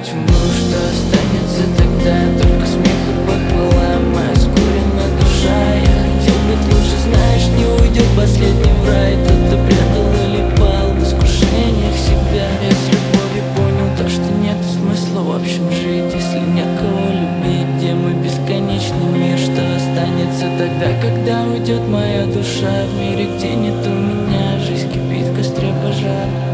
Чему что останется тогда? Только смех и похвала, моя скурена душа. Я хотел быть лучше, знаешь, не уйдет последний в рай тот, кто прятал или пал в искушениях себя. Я с любовью понял то, что нет смысла в общем жить, если нет кого любить. Где мой бесконечный мир, что останется тогда, когда уйдет моя душа? В мире, где нет у меня, жизнь кипит в костре пожар.